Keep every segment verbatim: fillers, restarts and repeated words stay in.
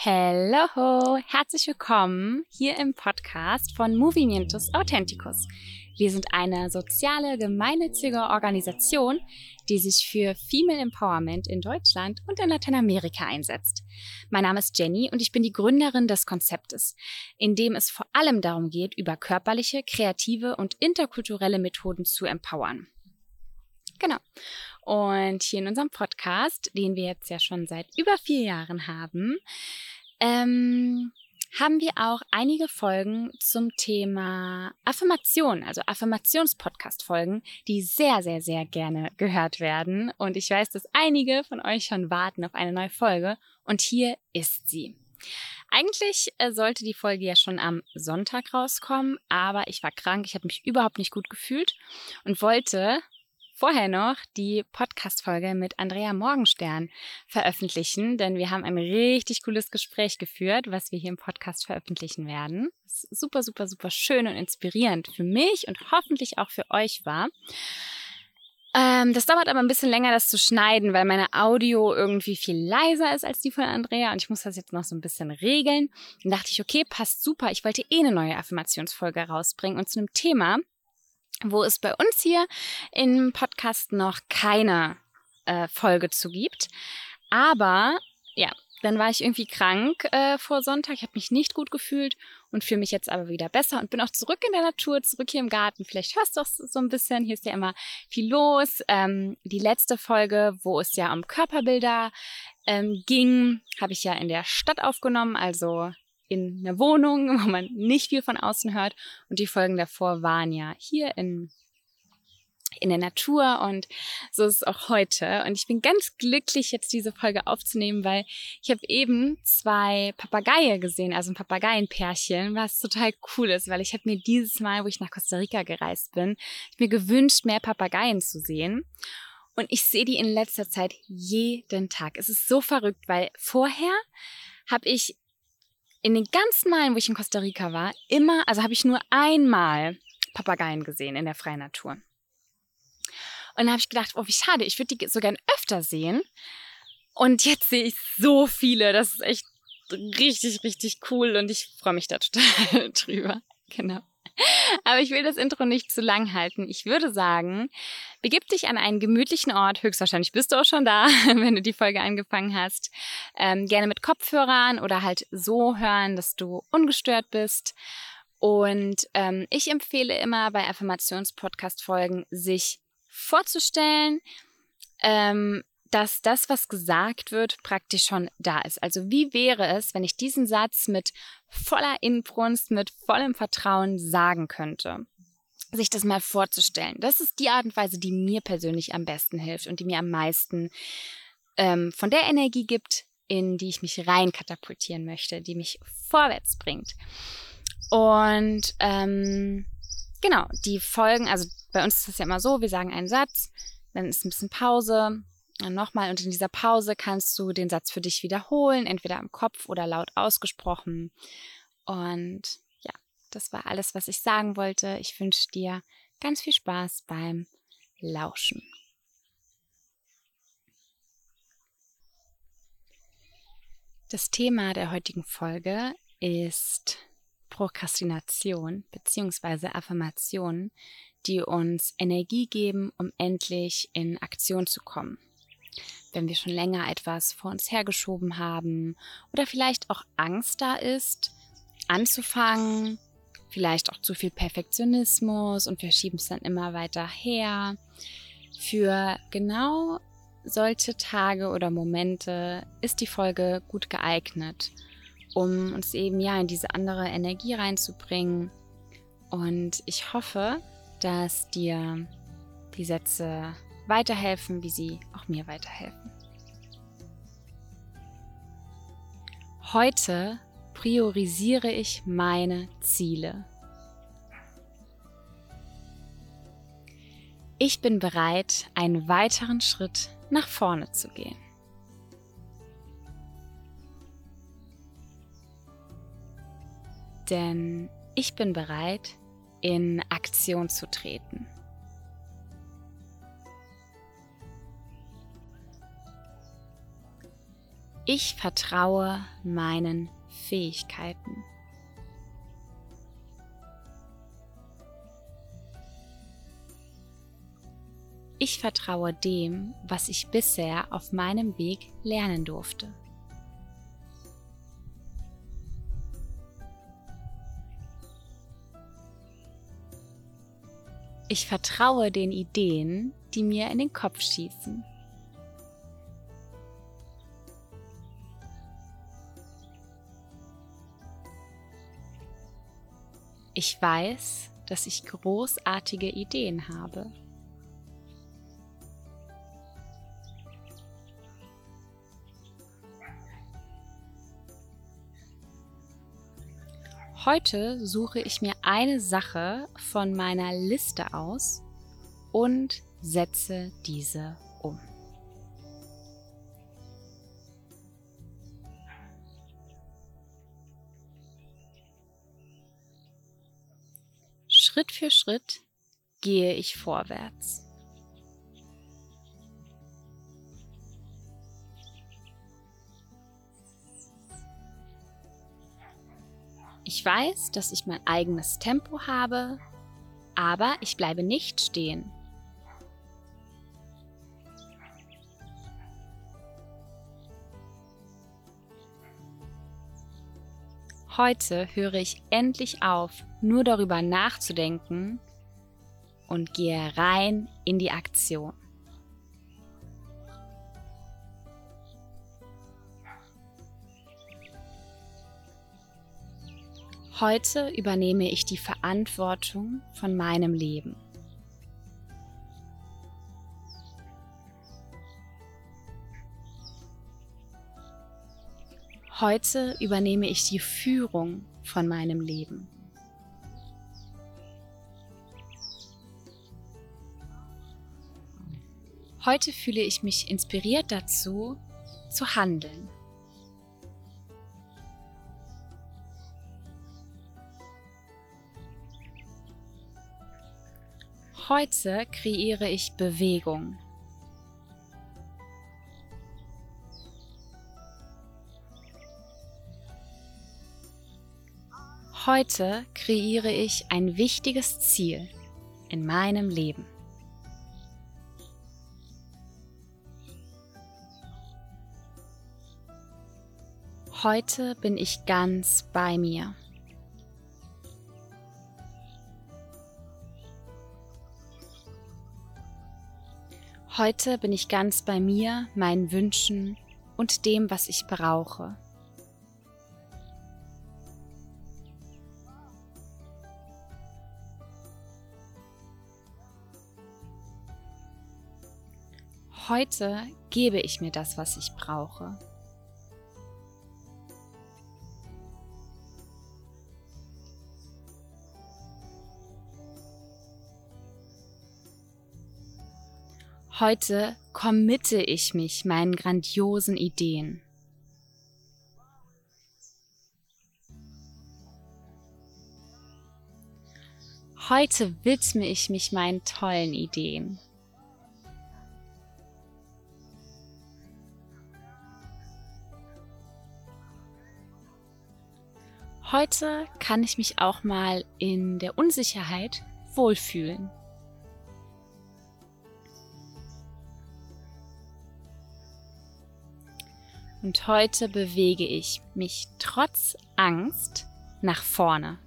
Hello, herzlich willkommen hier im Podcast von Movimientos Authenticus. Wir sind eine soziale, gemeinnützige Organisation, die sich für Female Empowerment in Deutschland und in Lateinamerika einsetzt. Mein Name ist Jenny und ich bin die Gründerin des Konzeptes, in dem es vor allem darum geht, über körperliche, kreative und interkulturelle Methoden zu empowern. Genau. Und hier in unserem Podcast, den wir jetzt ja schon seit über vier Jahren haben, ähm, haben wir auch einige Folgen zum Thema Affirmation, also Affirmations-Podcast-Folgen, die sehr, sehr, sehr gerne gehört werden. Und ich weiß, dass einige von euch schon warten auf eine neue Folge. Und hier ist sie. Eigentlich äh, sollte die Folge ja schon am Sonntag rauskommen, aber ich war krank, ich habe mich überhaupt nicht gut gefühlt und wollte vorher noch die Podcast-Folge mit Andrea Morgenstern veröffentlichen, denn wir haben ein richtig cooles Gespräch geführt, was wir hier im Podcast veröffentlichen werden. Das ist super, super, super schön und inspirierend für mich und hoffentlich auch für euch war. Ähm, das dauert aber ein bisschen länger, das zu schneiden, weil meine Audio irgendwie viel leiser ist als die von Andrea und ich muss das jetzt noch so ein bisschen regeln. Dann dachte ich, okay, passt super. Ich wollte eh eine neue Affirmationsfolge rausbringen und zu einem Thema, wo es bei uns hier im Podcast noch keine äh, Folge zu gibt. Aber ja, dann war ich irgendwie krank äh, vor Sonntag. Ich habe mich nicht gut gefühlt und fühle mich jetzt aber wieder besser und bin auch zurück in der Natur, zurück hier im Garten. Vielleicht hörst du auch so ein bisschen, hier ist ja immer viel los. Ähm, die letzte Folge, wo es ja um Körperbilder ähm, ging, habe ich ja in der Stadt aufgenommen, also in einer Wohnung, wo man nicht viel von außen hört. Und die Folgen davor waren ja hier in, in der Natur und so ist es auch heute. Und ich bin ganz glücklich, jetzt diese Folge aufzunehmen, weil ich habe eben zwei Papageien gesehen, also ein Papageienpärchen, was total cool ist, weil ich habe mir dieses Mal, wo ich nach Costa Rica gereist bin, mir gewünscht, mehr Papageien zu sehen. Und ich sehe die in letzter Zeit jeden Tag. Es ist so verrückt, weil vorher habe ich in den ganzen Malen, wo ich in Costa Rica war, immer, also habe ich nur einmal Papageien gesehen in der freien Natur. Und dann habe ich gedacht, oh, wie schade, ich würde die so gern öfter sehen. Und jetzt sehe ich so viele, das ist echt richtig, richtig cool und ich freue mich da total drüber. Genau. Aber ich will das Intro nicht zu lang halten. Ich würde sagen, begib dich an einen gemütlichen Ort. Höchstwahrscheinlich bist du auch schon da, wenn du die Folge angefangen hast. Ähm, gerne mit Kopfhörern oder halt so hören, dass du ungestört bist. Und ähm, ich empfehle immer bei Affirmations-Podcast-Folgen, sich vorzustellen, ähm, dass das, was gesagt wird, praktisch schon da ist. Also wie wäre es, wenn ich diesen Satz mit voller Inbrunst, mit vollem Vertrauen sagen könnte? Sich das mal vorzustellen. Das ist die Art und Weise, die mir persönlich am besten hilft und die mir am meisten ähm, von der Energie gibt, in die ich mich rein katapultieren möchte, die mich vorwärts bringt. Und ähm, genau, die Folgen, also bei uns ist es ja immer so, wir sagen einen Satz, dann ist ein bisschen Pause, und nochmal, und in dieser Pause kannst du den Satz für dich wiederholen, entweder im Kopf oder laut ausgesprochen. Und ja, das war alles, was ich sagen wollte. Ich wünsche dir ganz viel Spaß beim Lauschen. Das Thema der heutigen Folge ist Prokrastination bzw. Affirmationen, die uns Energie geben, um endlich in Aktion zu kommen. Wenn wir schon länger etwas vor uns hergeschoben haben oder vielleicht auch Angst da ist, anzufangen, vielleicht auch zu viel Perfektionismus und wir schieben es dann immer weiter her. Für genau solche Tage oder Momente ist die Folge gut geeignet, um uns eben ja in diese andere Energie reinzubringen. Und ich hoffe, dass dir die Sätze weiterhelfen, wie sie auch mir weiterhelfen. Heute priorisiere ich meine Ziele. Ich bin bereit, einen weiteren Schritt nach vorne zu gehen. Denn ich bin bereit, in Aktion zu treten. Ich vertraue meinen Fähigkeiten. Ich vertraue dem, was ich bisher auf meinem Weg lernen durfte. Ich vertraue den Ideen, die mir in den Kopf schießen. Ich weiß, dass ich großartige Ideen habe. Heute suche ich mir eine Sache von meiner Liste aus und setze diese um. Schritt für Schritt gehe ich vorwärts. Ich weiß, dass ich mein eigenes Tempo habe, aber ich bleibe nicht stehen. Heute höre ich endlich auf, nur darüber nachzudenken und gehe rein in die Aktion. Heute übernehme ich die Verantwortung von meinem Leben. Heute übernehme ich die Führung von meinem Leben. Heute fühle ich mich inspiriert dazu, zu handeln. Heute kreiere ich Bewegung. Heute kreiere ich ein wichtiges Ziel in meinem Leben. Heute bin ich ganz bei mir. Heute bin ich ganz bei mir, meinen Wünschen und dem, was ich brauche. Heute gebe ich mir das, was ich brauche. Heute committe ich mich meinen grandiosen Ideen. Heute widme ich mich meinen tollen Ideen. Heute kann ich mich auch mal in der Unsicherheit wohlfühlen. Und heute bewege ich mich trotz Angst nach vorne.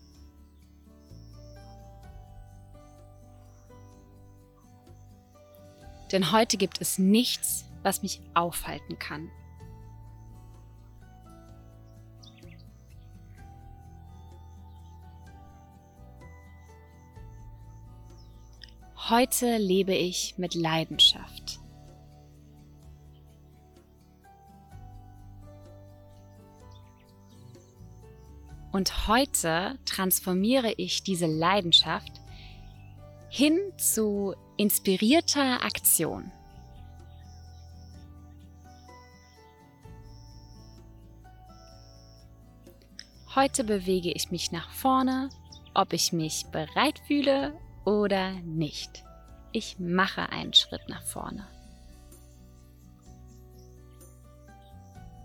Denn heute gibt es nichts, was mich aufhalten kann. Heute lebe ich mit Leidenschaft. Und heute transformiere ich diese Leidenschaft hin zu inspirierter Aktion. Heute bewege ich mich nach vorne, ob ich mich bereit fühle oder nicht. Ich mache einen Schritt nach vorne.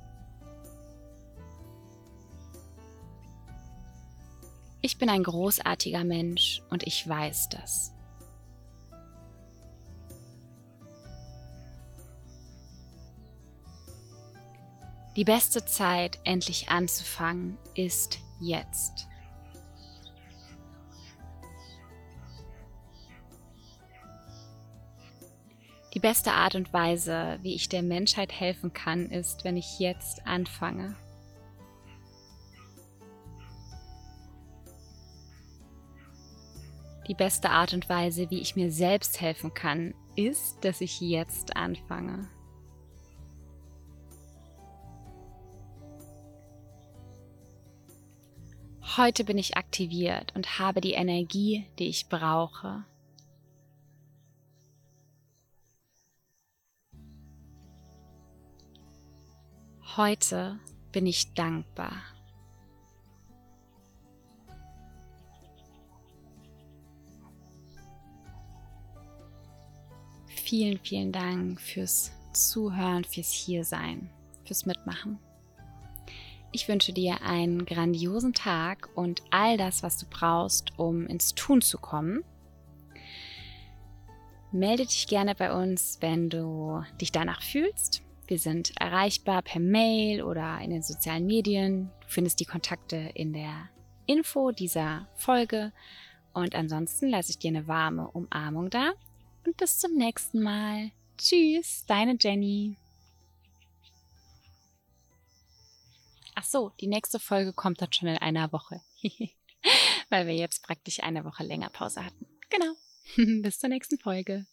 Ich bin ein großartiger Mensch und ich weiß das. Die beste Zeit, endlich anzufangen, ist jetzt. Die beste Art und Weise, wie ich der Menschheit helfen kann, ist, wenn ich jetzt anfange. Die beste Art und Weise, wie ich mir selbst helfen kann, ist, dass ich jetzt anfange. Heute bin ich aktiviert und habe die Energie, die ich brauche. Heute bin ich dankbar. Vielen, vielen Dank fürs Zuhören, fürs Hiersein, fürs Mitmachen. Ich wünsche dir einen grandiosen Tag und all das, was du brauchst, um ins Tun zu kommen. Melde dich gerne bei uns, wenn du dich danach fühlst. Wir sind erreichbar per Mail oder in den sozialen Medien. Du findest die Kontakte in der Info dieser Folge. Und ansonsten lasse ich dir eine warme Umarmung da. Und bis zum nächsten Mal. Tschüss, deine Jenny. Ach so, die nächste Folge kommt dann schon in einer Woche. Weil wir jetzt praktisch eine Woche länger Pause hatten. Genau. Bis zur nächsten Folge.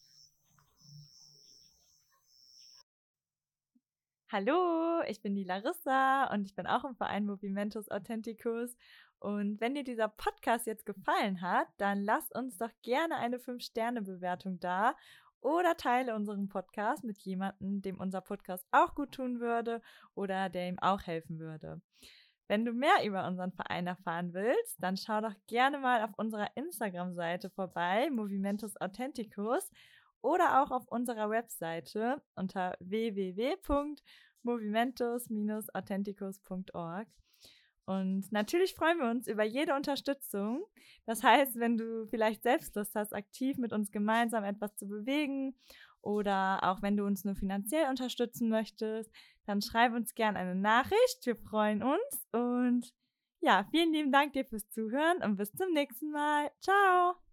Hallo, ich bin die Larissa und ich bin auch im Verein Movimentus Authenticus. Und wenn dir dieser Podcast jetzt gefallen hat, dann lass uns doch gerne eine fünf Sterne Bewertung da oder teile unseren Podcast mit jemandem, dem unser Podcast auch gut tun würde oder der ihm auch helfen würde. Wenn du mehr über unseren Verein erfahren willst, dann schau doch gerne mal auf unserer Instagram-Seite vorbei, Movimentus Authenticus, oder auch auf unserer Webseite unter w w w punkt movimentus Bindestrich authenticus punkt org. Und natürlich freuen wir uns über jede Unterstützung. Das heißt, wenn du vielleicht selbst Lust hast, aktiv mit uns gemeinsam etwas zu bewegen oder auch wenn du uns nur finanziell unterstützen möchtest, dann schreib uns gerne eine Nachricht. Wir freuen uns und ja, vielen lieben Dank dir fürs Zuhören und bis zum nächsten Mal. Ciao!